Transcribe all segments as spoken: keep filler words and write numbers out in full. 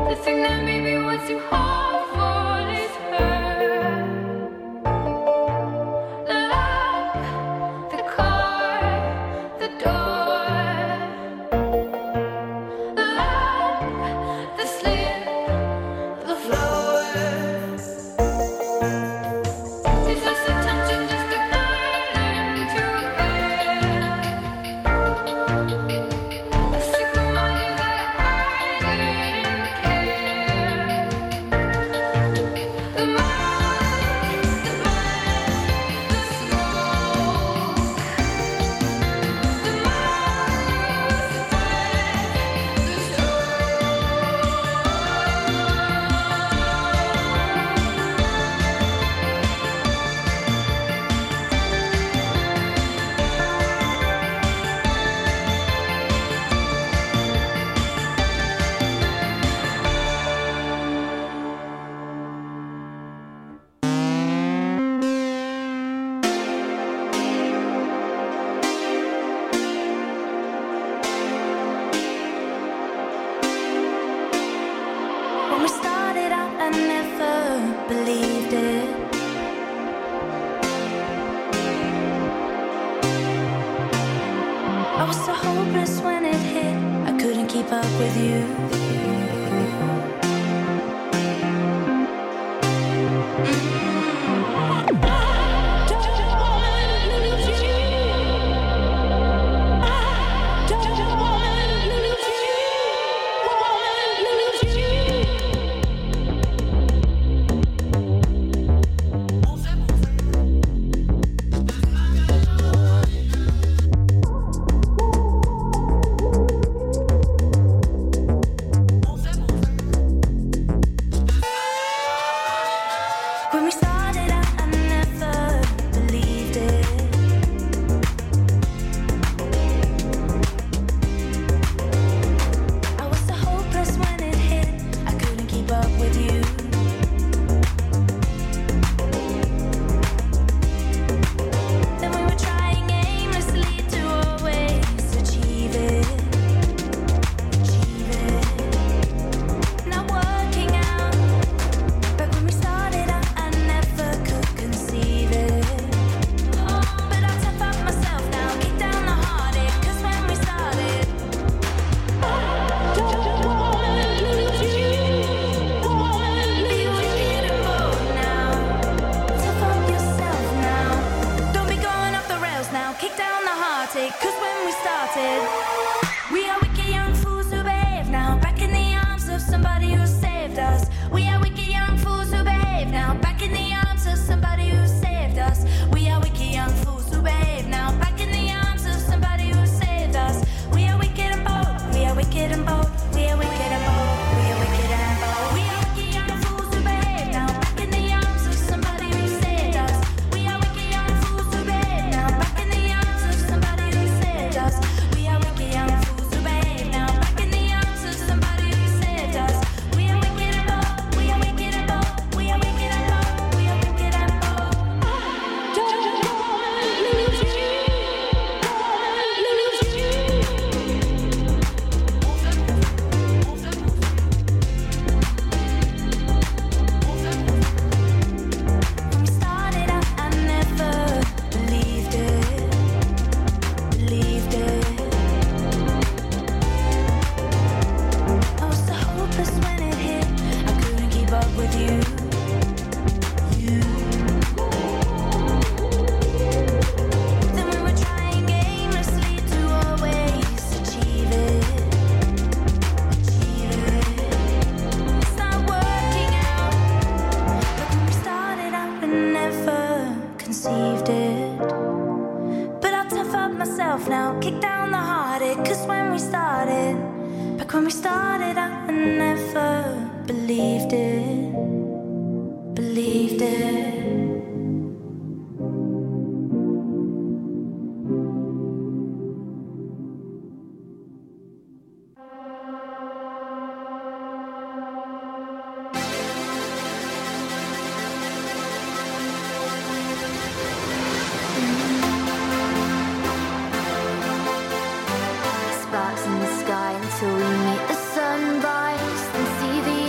Sparks in the sky until we meet the sunrise and see the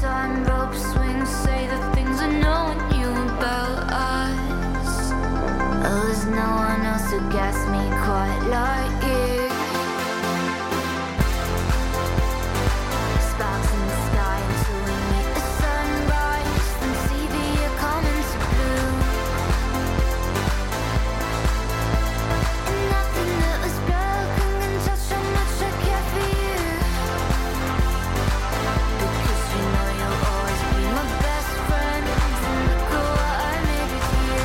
time rope swings, say the things I know and you about us. Oh, there's no one else who gets me quite like you. Sparks in the sky until we meet the sunrise, then see the year come into blue. And nothing that was broken can touch how much I care for you. Because you know you'll always be my best friend, and look at what I made with you.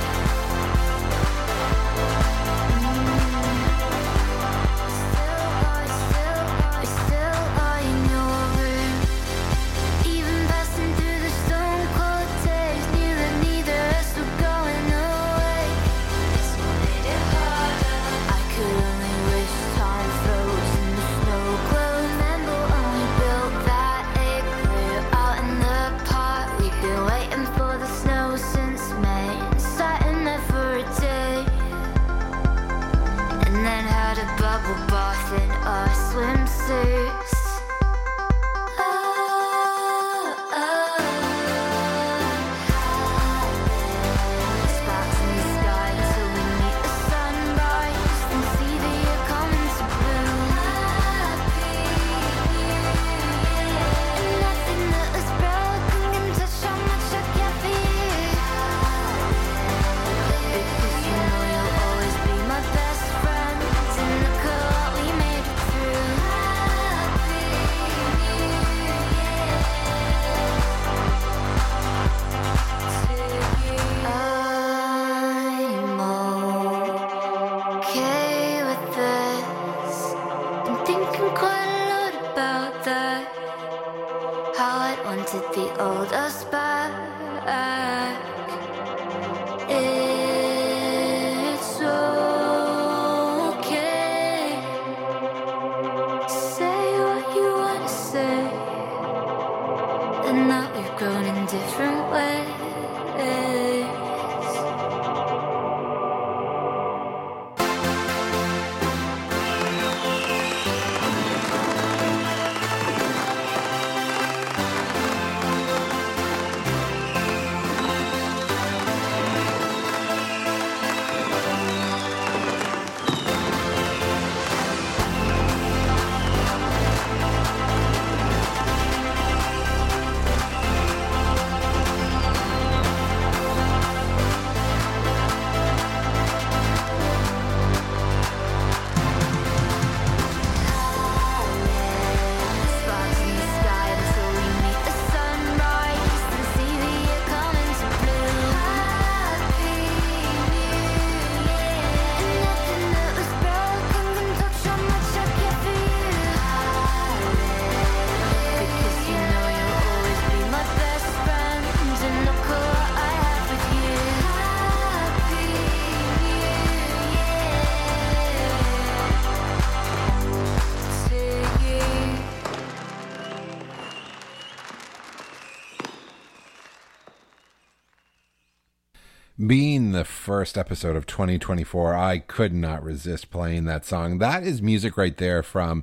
Being the first episode of twenty twenty-four, I could not resist playing that song. That is music right there from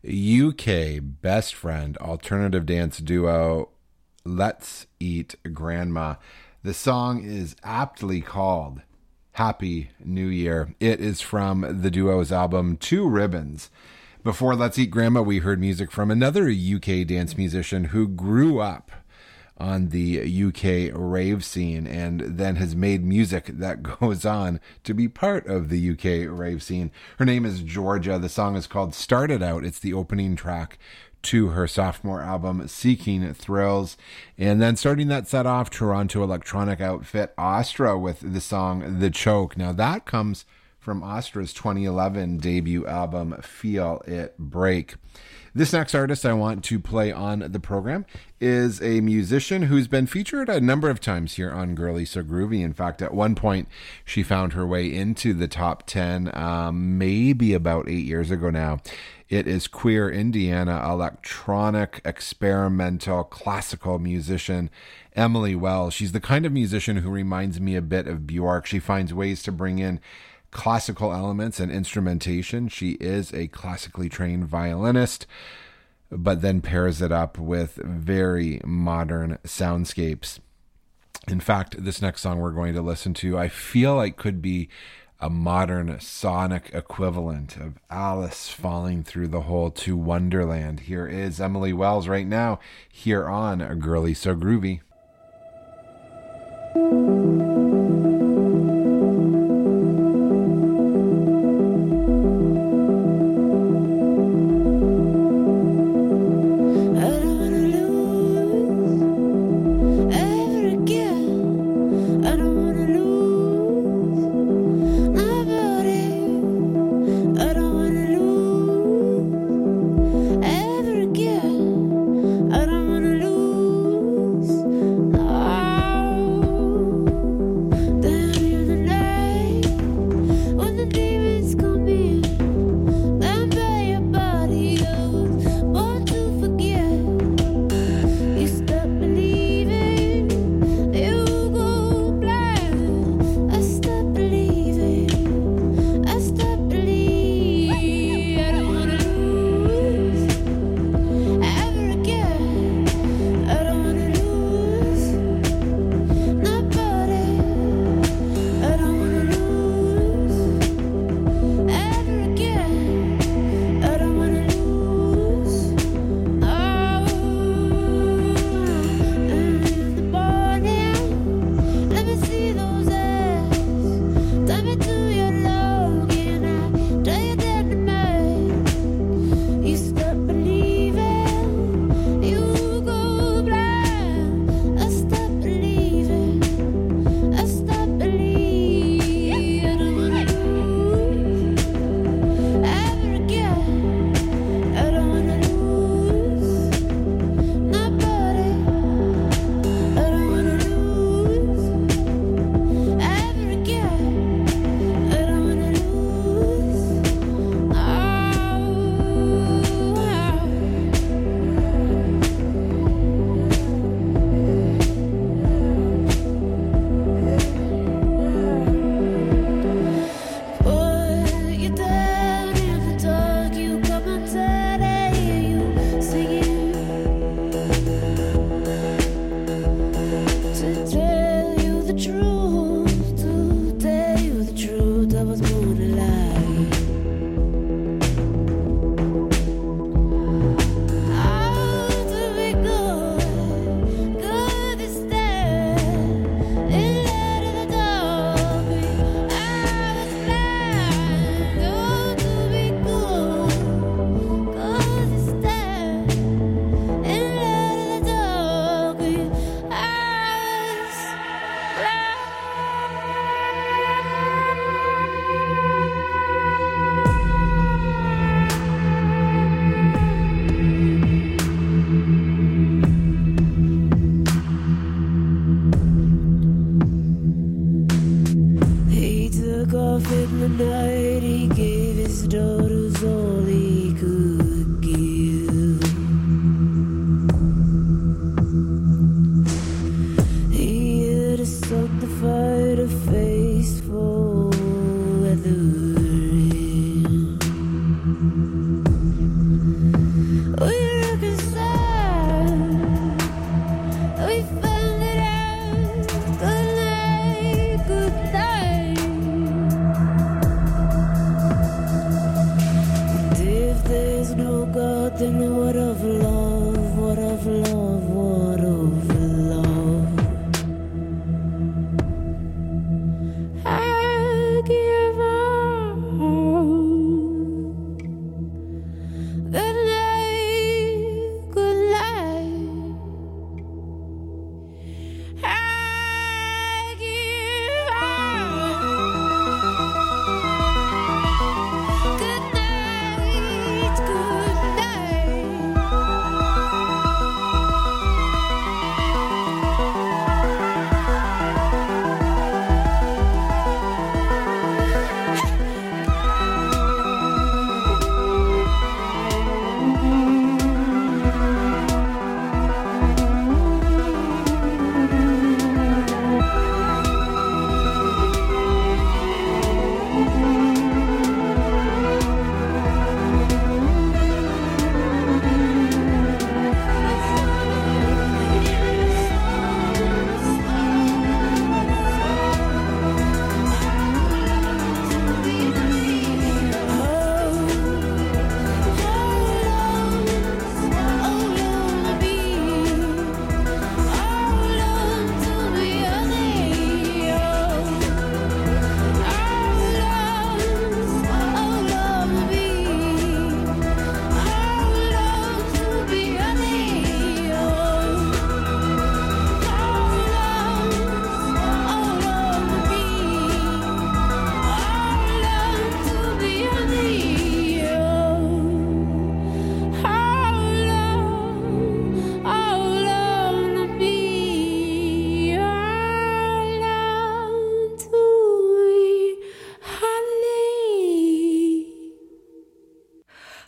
U K best friend alternative dance duo Let's Eat Grandma. The song is aptly called Happy New Year. It is from the duo's album Two Ribbons. Before Let's Eat Grandma, we heard music from another U K dance musician who grew up on the U K rave scene and then has made music that goes on to be part of the U K rave scene. Her name is Georgia. The song is called Started Out. It's the opening track to her sophomore album, Seeking Thrills. And then starting that set off, Toronto electronic outfit Astra with the song The Choke. Now that comes from Astra's twenty eleven debut album, Feel It Break. This next artist I want to play on the program is a musician who's been featured a number of times here on Girly So Groovy. In fact, at one point, she found her way into the top ten, um, maybe about eight years ago now. It is queer Indiana electronic, experimental, classical musician Emily Wells. She's the kind of musician who reminds me a bit of Bjork. She finds ways to bring in classical elements and instrumentation. She is a classically trained violinist. but then pairs it up with very modern soundscapes. In fact, this next song we're going to listen to, I feel like could be a modern sonic equivalent of Alice falling through the hole to Wonderland. Here is Emily Wells right now, here on A Girlie So Groovy. I don't wanna lose. Oh.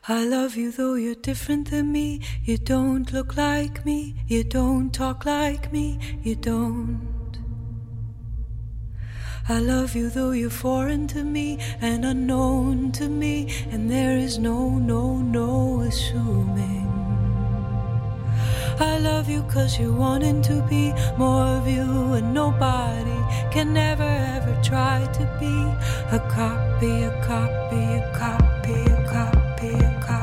I love you though you're different than me. You don't look like me. You don't talk like me. You don't. I love you though you're foreign to me and unknown to me. And there is no, no, no assuming. I love you cause you're wanting to be more of you. And nobody can ever ever try to be a copy, a copy, a copy, a copy, a copy.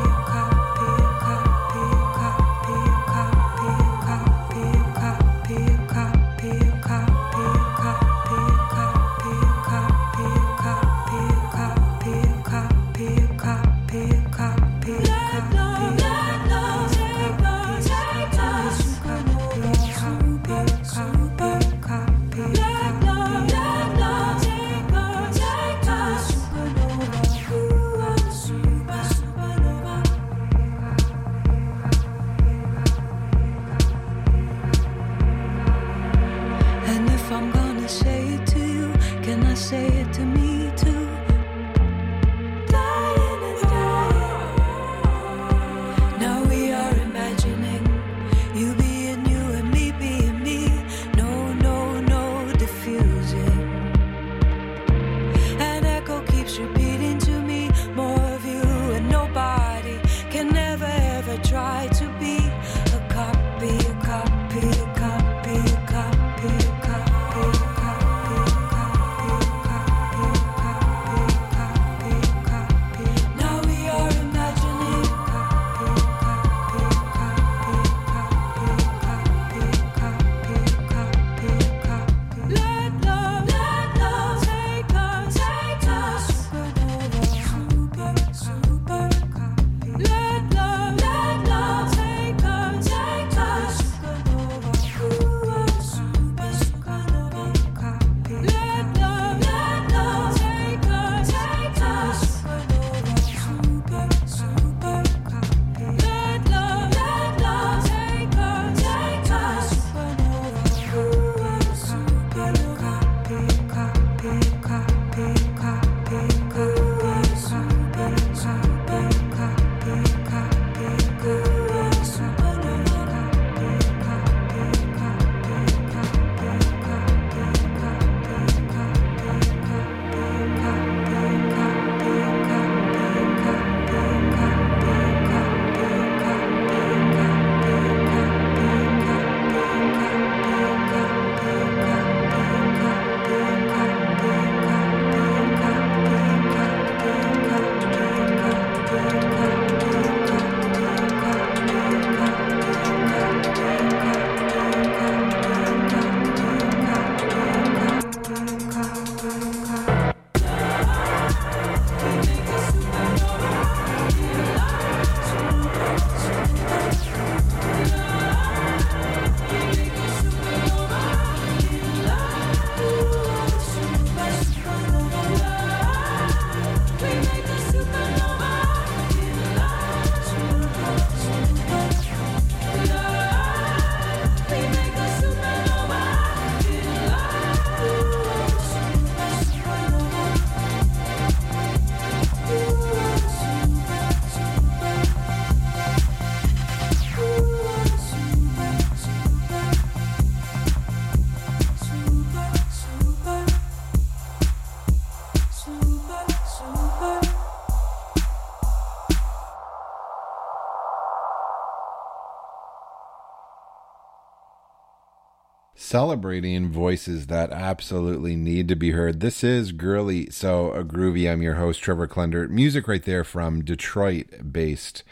Celebrating voices that absolutely need to be heard. This is Girly So Groovy. I'm your host, Trevor Klender. Music right there from Detroit-based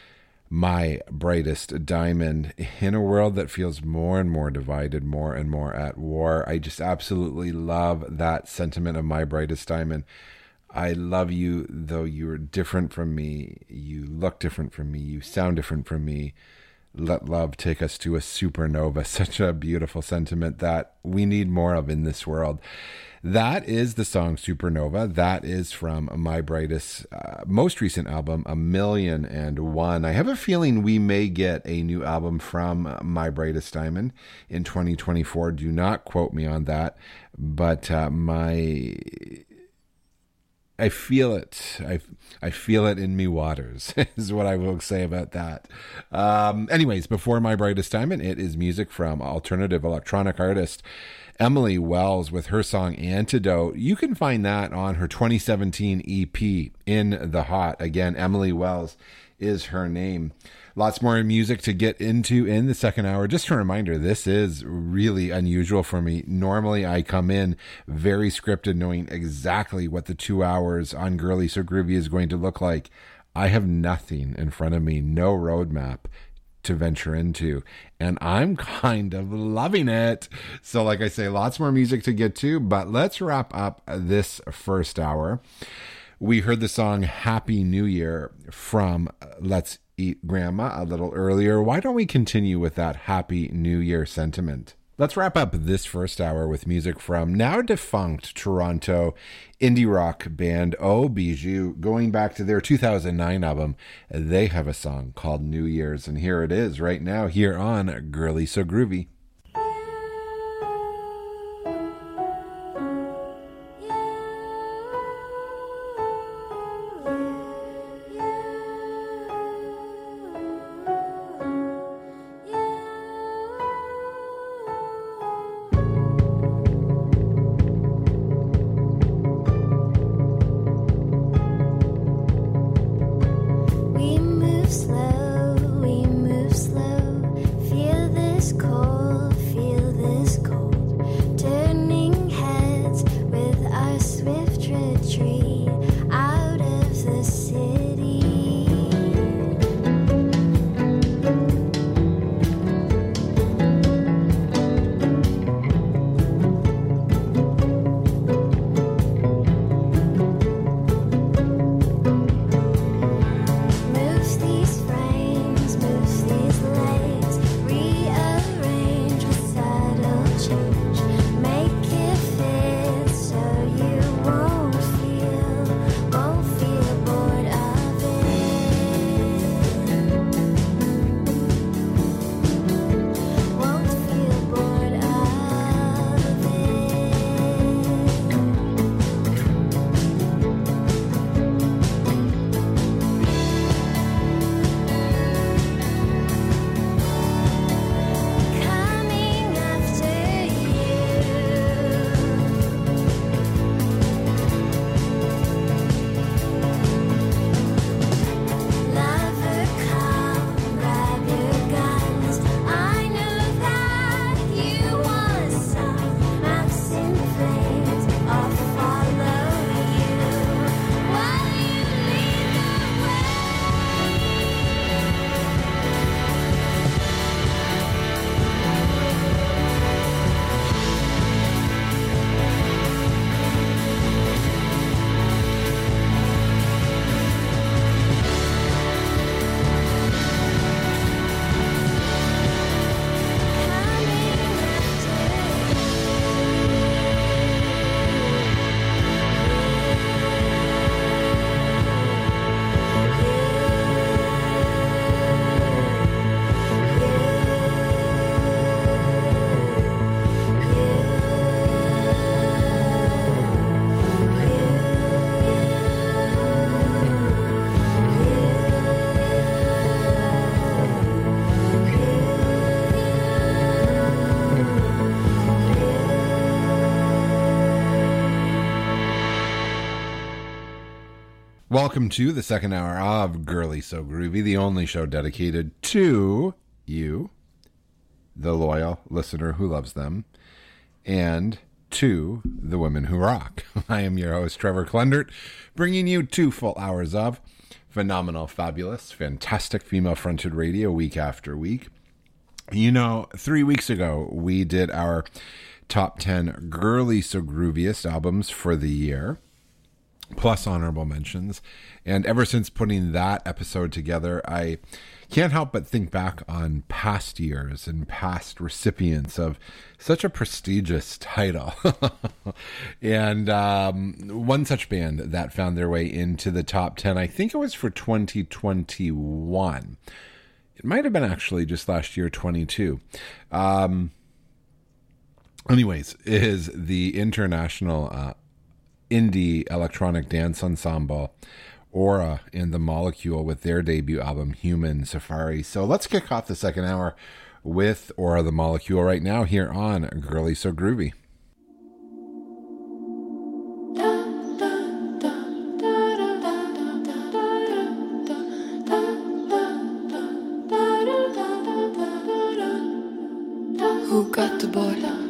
My Brightest Diamond. In a world that feels more and more divided, more and more at war, I just absolutely love that sentiment of My Brightest Diamond. I love you, though you're different from me. You look different from me. You sound different from me. Let love take us to a supernova. Such a beautiful sentiment that we need more of in this world. That is the song Supernova. That is from My Brightest uh, most recent album, A Million and One. I have a feeling we may get a new album from My Brightest Diamond in twenty twenty-four. Do not quote me on that. But uh, my I feel it. I, I feel it in me waters is what I will say about that. Um, anyways, before My Brightest Diamond, it is music from alternative electronic artist Emily Wells with her song Antidote. You can find that on her twenty seventeen E P, In the Hot. Again, Emily Wells is her name. Lots more music to get into in the second hour. Just a reminder, this is really unusual for me. Normally, I come in very scripted, knowing exactly what the two hours on Girly So Groovy is going to look like. I have nothing in front of me, no roadmap to venture into, and I'm kind of loving it. So like I say, lots more music to get to, but let's wrap up this first hour. We heard the song Happy New Year from Let's Eat Grandma a little earlier. Why don't we continue with that Happy New Year sentiment? Let's wrap up this first hour with music from now defunct Toronto indie rock band Oh Bijou. Going back to their two thousand nine album, they have a song called New Year's, and here it is right now here on Girly So Groovy. Welcome to the second hour of Girly So Groovy, the only show dedicated to you, the loyal listener who loves them, and to the women who rock. I am your host, Trevor Klendert, bringing you two full hours of phenomenal, fabulous, fantastic female-fronted radio week after week. You know, three weeks ago, we did our top ten Girly So Grooviest albums for the year, plus honorable mentions. And ever since putting that episode together, I can't help but think back on past years and past recipients of such a prestigious title. And um, one such band that found their way into the top ten, I think it was for twenty twenty-one. It might have been actually just last year, twenty-two. Um, anyways, is the international uh, indie electronic dance ensemble Aura and The Molecule with their debut album Human Safari. So let's kick off the second hour with Aura The Molecule right now here on Girly So Groovy. Who got the boy?